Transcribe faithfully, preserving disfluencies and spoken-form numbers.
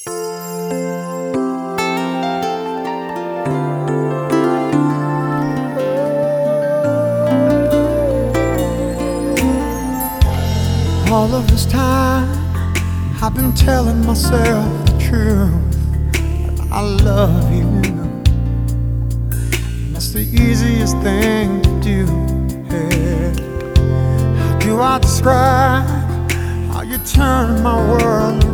All of this time I've been telling myself the truth, that I love you. And that's the easiest thing to do. Yeah. How do I describe how you turn my world